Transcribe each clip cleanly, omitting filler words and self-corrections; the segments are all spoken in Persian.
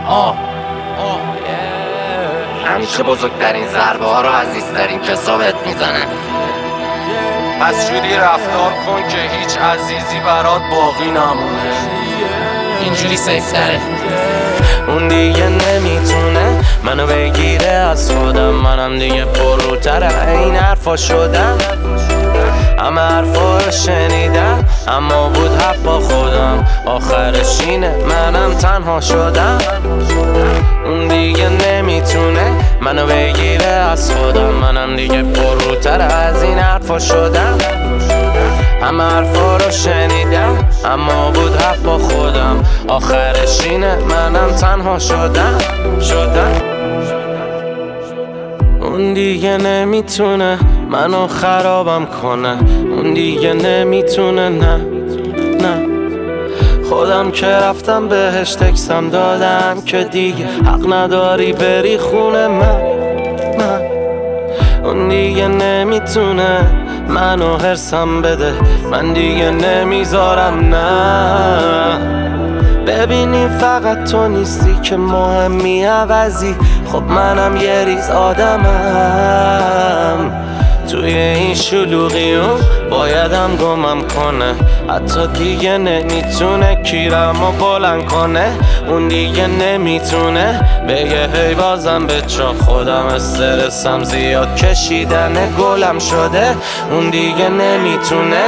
همیشه بزرگترین ضربه ها رو عزیزترین کسا بهت میزنه. پس جوری رفتار کن که هیچ عزیزی برات باقی نمونه. اینجوری سیف تره. اون دیگه نمیتونه منو بگیره از خودم، منم دیگه پرروتره این حرفا شدم. همه حرفا رو شنیدم اما بود حق با خودم، آخرش اینه منم تنها شدم. اون دیگه نمیتونه منو بگیره از خودم، منم دیگه پرروتر از این حرفا شدم. همه حرفا رو شنیدم اما بود حق با خودم، آخرش اینه منم تنها شدم. اون دیگه نمیتونه منو خرابم کنه، اون دیگه نمیتونه نه خودم که رفتم بهش تکسم دادم که دیگه حق نداری بری خونه من. اون دیگه نمیتونه منو هرسم بده، من دیگه نمیذارم نه. ببینی فقط تو نیستی که مهمی عوضی، خب منم یه ریز آدمم. توی این شلوغیون بایدم گمم کنه، حتی دیگه نمیتونه کیرمو بلند کنه. اون دیگه نمیتونه بگه هی بازم به چا، خودم استرسم زیاد کشیدن گلم شده. اون دیگه نمیتونه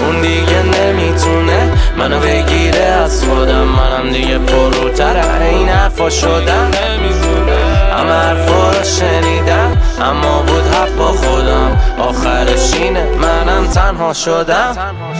منو بگیره از خودم، منم دیگه پرروتر این حرفا شدم. همه حرفا رو شنیدم اما بود حق با خودم، آخرش اینه منم تنها شدم.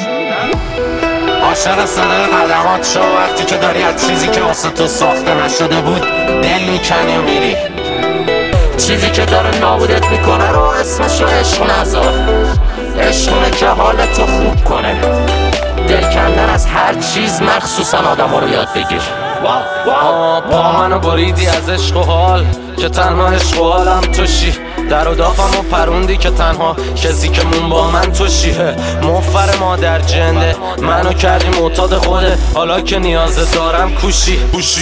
عاشق صدای قدمات شو وقتی که داری از چیزی که واسه تو ساخته نشده بود دل میکنی و میری. چیزی که داره نابودت میکنه رو اسمشو عشق نذار. عشقونه که حالتو خوب کنه. دل کندن از هر چیز مخصوصا آدم رو یاد بگیر. با منو بریدی از عشق و حال که تنها عشق و حالم توشی، در و دافم و پروندی که تنها کسی که مون با من توشیه. مفر مادر جنده منو کردی معتاد خوده، حالا که نیازه دارم کوشی.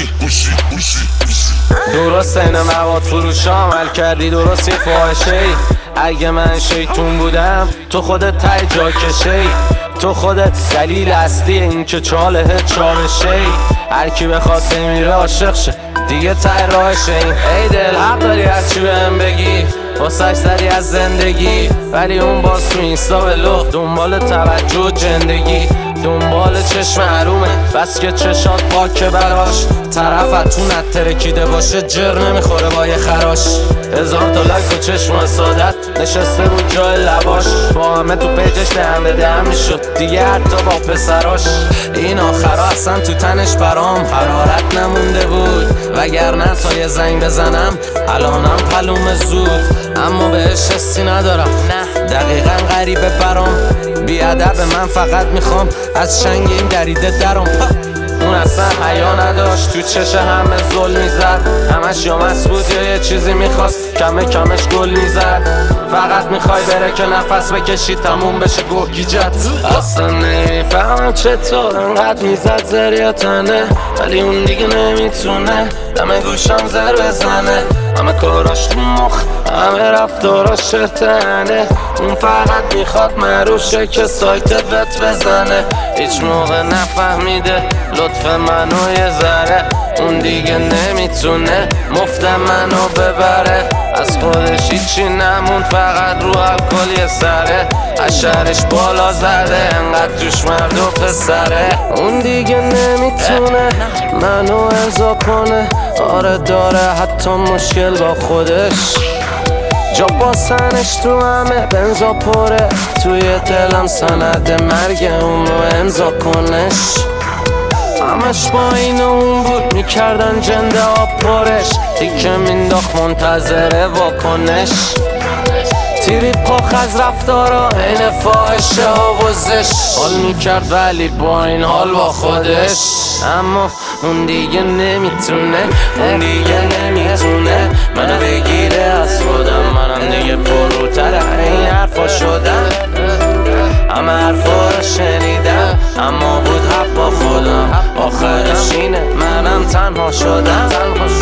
درست این مواد فروشا عمل کردی، درست یه فاحشه ای. اگه من شیطون بودم تو خودت تای جا کشه ای، تو خودت دلیل اصلی این که چاله چالشه ای. هر کی بخواد میره عاشق شه دیگه تای راهشه این. ای دل حق داری از چی بهم بگی، واسش زدی از زندگی، ولی اون باز تو اینستا به لخت دنبال توجه و جندگی، دنبال چشم حرومه بس که چشات پاکه براش. طرفتون نترکیده باشه جر نمیخوره با یه خراش. 1000 تا لک و چشم سادت نشسته بود جای لباش، با همه تو پیجش دهم به دهم میشد دیگه حتی با پسراش. این آخرا اصلا تو تنش برام حرارت نمونده بود، وگرنه تا یه زنگ بزنم الانم پلوم زود. اما بهش حسی ندارم نه دقیقا غریبه برام، بیادب من فقط میخوام از شنگ این دریده درم. اون اصلا حیا نداشت تو چش همه ظلم میزد، همش یا مست بود یا یه چیزی میخواست کمش گل میزد. فقط میخوای بره که نفس بکشی تموم بشه گوگیجت. اصلا نمیفهمم چطور انقدر میزد زریاتنه، ولی اون دیگه نمیتونه دم گوشم زر بزنه. همه کاراش تو مخ همه رفتاراش شتنه، اون فقط میخواد مروشه که سایتت بت بزنه. هیچ موقع نفهمیده لطف منو یه ذره، اون دیگه نمیتونه مفت منو ببره. از خودش هیچی نموند فقط رو الکل یه سره، اشرش بالا زده انقدر توش مرد و پسره. اون دیگه نمیتونه منو ارضا کنه، آره داره حتی مشکل با خودش. جا باسنش تو همه بنزا پره، توی دلم سند مرگ اون رو امضا کنش. همش با این اون بود میکردن جنده ها پرش، دیگه مینداخت منتظره واکنش. تیری پاخ از رفتارا این فاحشه ها وزش، حال میکرد ولی با این حال با خودش. اما اون دیگه نمیتونه منو بگیره از خودم، منم دیگه پرروتر این حرفا شدم. همه حرفا رو شنیدم اما بود حق با خودم آخرش اینه منم تنها شدم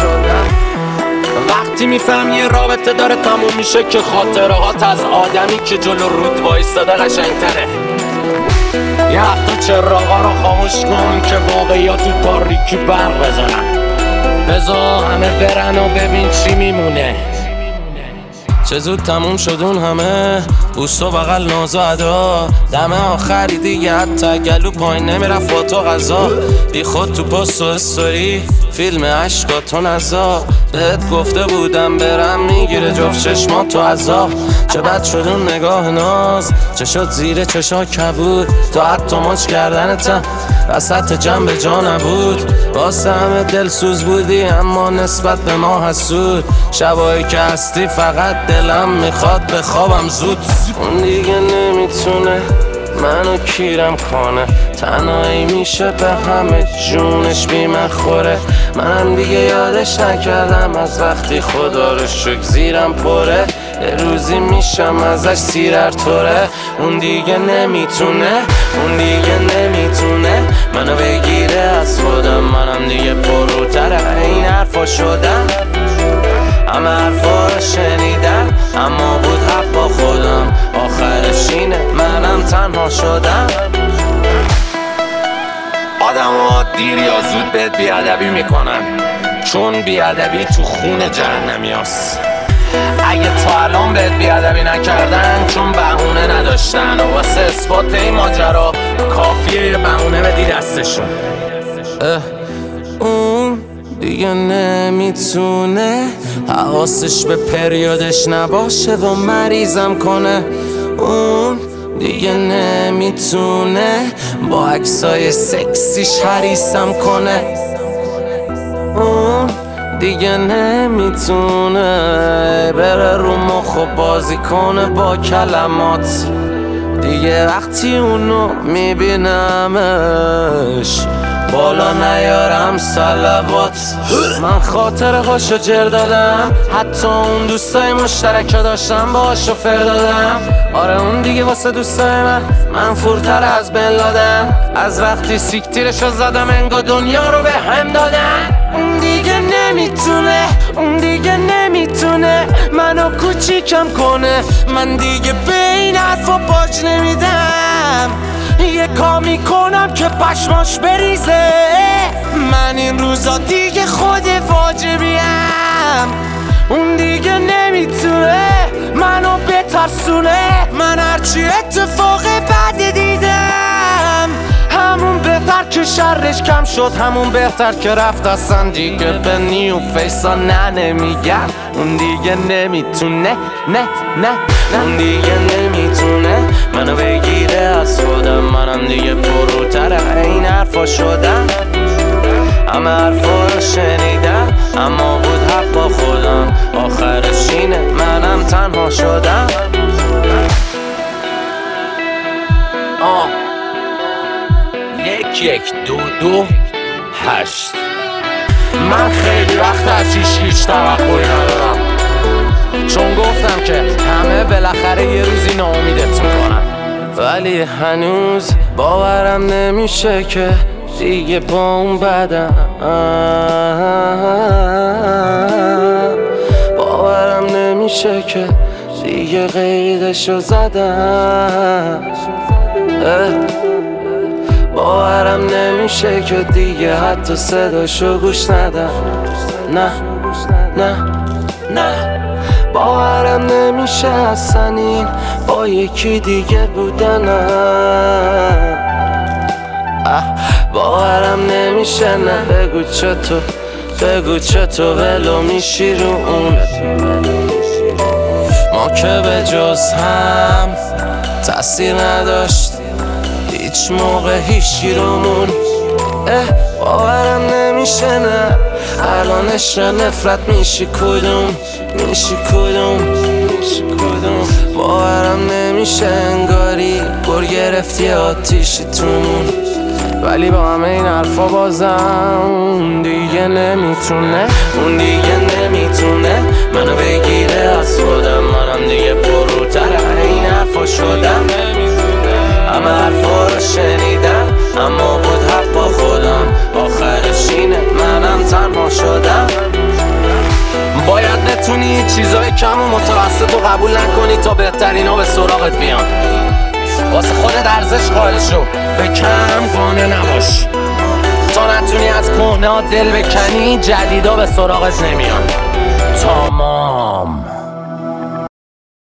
وقتی میفهم یه رابطه داره تموم میشه که خاطره هات از آدمی که جلو رود وایستاده قشنگتره. یه وقتا چراغا رو خاموش کن که واقعیات تو تاریکی برق بزنن. بذار همه برن و ببین چی میمونه. چه زود تموم شدون همه بوست و بغل ناز و ادا دم آخری دیگه حتی گلو پایین نمیرفت با تو غذا بی خود تو پست و استوری فیلم عشقاتو نزا بهت گفته بودم برم میگیره جفت چشمات تو عذاب چه بد شدون نگاه ناز چه شد زیر چشا کبود تو حتی مچ کردنتم وسط جنب جا نبود واسه همه دلسوز بودی اما نسبت به ما حسود شبایی که هستی فقط دلم میخواد بخوابم زود اون دیگه نمیتونه منو کیرم کنه تنهایی میشه به همه جونش بی من خوره منم دیگه یادش نکردم از وقتی خدا رو شکر زیرم پره یه روزی میشم ازش سیرر توره اون دیگه نمیتونه منو بگیره از خودم منم دیگه پروتره این حرفا شدم همه حرفا رو شنیدم اما بود حق با خودم آخرش اینه منم تنها شدم. آدم ها دیر یا زود بهت بیادبی میکنن چون بیادبی تو خون جهنمی هست. اگه تا الان بهت بیادبی نکردن چون بهونه نداشتن و واسه اثبات این ماجرا کافیه یه بهونه بدی دستشون. اون دیگه نمیتونه حواسش به پریودش نباشه و مریضم کنه اون دیگه نمیتونه با عکسای سکسیش حریصم کنه اون دیگه نمیتونه بره رو مخ و بازی کنه با کلمات دیگه وقتی اونو میبینمش بالا نیارم صلوات من خاطره هاشو جر دادم حتی اون دوستای مشترک داشتم باهاشو فر دادم آره اون دیگه واسه دوستای من فورتر از بن لادن از وقتی سیکتیرشو زدم انگار دنیا رو به هم دادن اون دیگه نمیتونه منو کوچیکم کنه من دیگه به این حرفا باج نمیدم یه کار میکنم که پشماش بریزه من این روزا دیگه خود واجبیم اون دیگه نمیتونه منو بترسونه من هرچی اتفاق بد دیدم همون بهتر که شرش کم شد همون بهتر که رفت اصلا دیگه به نیو فیسا نمیگم اون دیگه نمیتونه اون دیگه نمیتونه منو بگیره از خودم منم دیگه پروتره این حرفا شدم همه حرفا رو شنیدم اما بود حق با خودم آخرش اینه منم تنها شدم. 1 2 2 8 من خیلی وقت از هیچ توقعی ندارم چون گفتم که همه بالاخره یه روزی ناامیدت میکنن ولی هنوز باورم نمیشه که دیگه با اون بدم باورم نمیشه که دیگه قیدشو زدم باورم نمیشه که دیگه حتی صداشو گوش ندم نه باورم نمیشه اصلا این با یکی دیگه بودنم باورم نمیشه نه بگو چطور ولو میشی رو اون ما که به جز هم تأثیر نداشت هیچ موقع هیچی رومون باورم نمیشه نه الان عشق نفرت میشی کدوم باورم نمیشه انگاری گر گرفتی آتیشی تومون ولی با همه این حرفا بازم دیگه نمیتونه منو بگیره از خودم منم دیگه پروتر این حرفا شدم همه حرفا رو شنیدم اما بود حق با خودم، آخرش اینه منم تنها شدم. باید نتونی چیزای کم و متوسط رو قبول نکنی تا بهترینا به سراغت بیان. واسه خودت ارزش قائل شو، به کم قانع نباش. تا نتونی از کهنه ها دل بکنی جدیدا به سراغت نمیان. تمام.